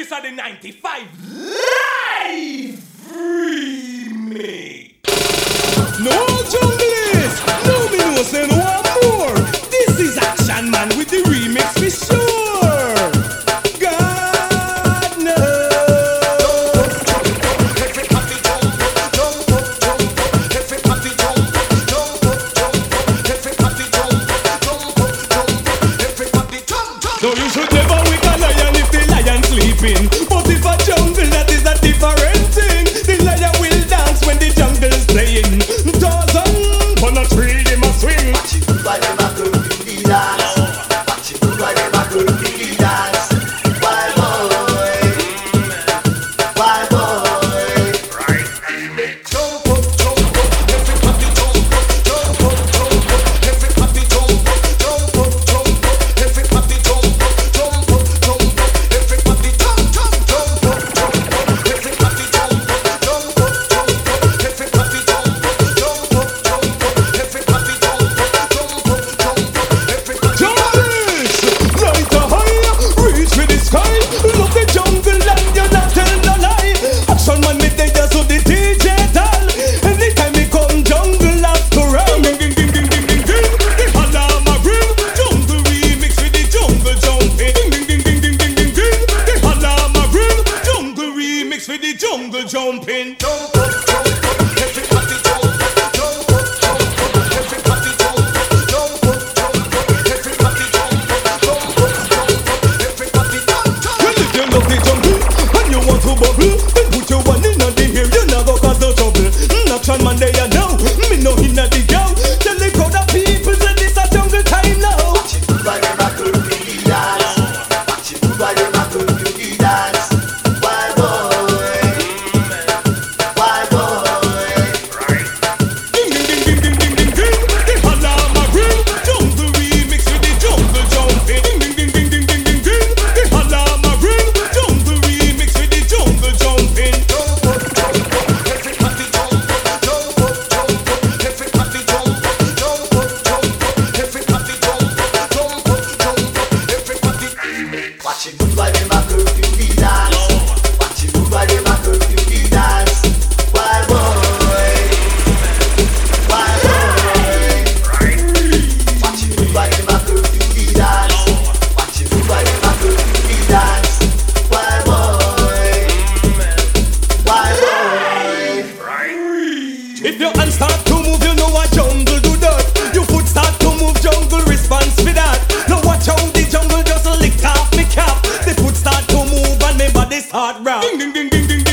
This are the 95 live remix. No junglist, no me no say no more. This is Action Man with the remix for sure. God knows. Everybody jump, jump, jump. Everybody jump, jump, jump. Everybody jump, jump, jump. Everybody jump, jump. No, you should never wake a lion if the lion sleeping. But if a jungle, that is a different thing. The lion will dance when the jungle's playing. Tarzan, on a tree, they must swing. Watch it move by them a girl do the dance. Watch it move by them a girl do the dance. Wild boy, wild boy. Right, jump up, jump up. Everybody jump up, jump up, jump up. Everybody jump up, jump up, jump up. Everybody jump up, jump up, jump up. Everybody jump, jump, jump up, jump up. Everybody jump up, jump up, jump up. Everybody jump up, jump up, jump up. Everybody jump up, jump up, jump up. Everybody Junglist, right to high, reach for the sky. Love the jungle and you're not telling no lie. Action Man me there so the DJ tell. Anytime me come jungle after run. Ding ding ding ding ding ding ding. The alarm a ring. Jungle remix with the jungle jumping. Ding ding ding ding ding ding ding ding. The alarm a ring. Jungle remix with the jungle jumping. jump up, jump up. Everybody jump up, jump up, jump up. Everybody jump up, jump up, jump up. Everybody jump up, jump up, jump up. Everybody jump, jump. Well, if you love the jungle and you want to bubble, then put your one in the air, you never cause no trouble. Action Man there you know, me no inna the girl. Tell the crowd of people say this a jungle time now. Watch it move by them a girl do the dance. Watch it move by them a girl do the dance. Wild boy, wild boy. Ding ding ding ding ding ding ding ding. The alarm a ring. Jungle remix with the jungle jumping. Ding ding ding ding ding ding ding ding. The alarm a ring. Jungle remix with the jungle jumping. Jump up, jump up. Everybody jump up, jump up, jump up. Everybody jump up, jump up, jump up. Everybody jump up, jump up, jump up. Everybody. Watch it move by them a girl do the dance. Watch it move by them a girl do the dance. Wild boy, wild boy. Watch it move by them a girl do the dance. Watch it move by them a girl do the dance. Wild boy, wild boy. If your hands start to move, you know what jungle do that. Your foot start to move, jungle response for that. Now watch how the jungle just lick off me cap. The foot start to move and my body start rock. Ding ding ding ding ding.